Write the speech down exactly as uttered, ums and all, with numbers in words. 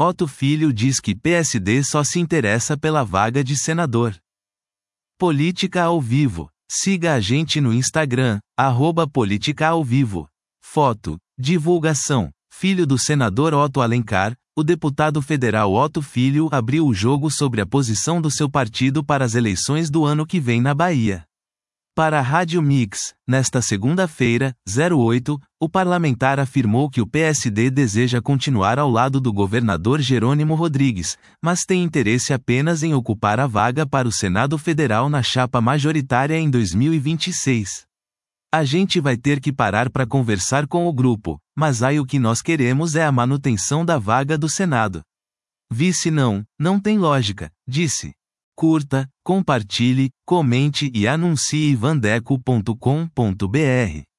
Otto Filho diz que P S D só se interessa pela vaga de senador. Política ao vivo. Siga a gente no Instagram, arroba Política ao Vivo. Foto. Divulgação. Filho do senador Otto Alencar, o deputado federal Otto Filho abriu o jogo sobre a posição do seu partido para as eleições do ano que vem na Bahia. Para a Rádio Mix, nesta segunda-feira, oito, o parlamentar afirmou que o P S D deseja continuar ao lado do governador Jerônimo Rodrigues, mas tem interesse apenas em ocupar a vaga para o Senado Federal na chapa majoritária em dois mil e vinte e seis. A gente vai ter que parar para conversar com o grupo, mas aí o que nós queremos é a manutenção da vaga do Senado. Vice não, não tem lógica, disse. Curta, compartilhe, comente e anuncie vandeco ponto com ponto br.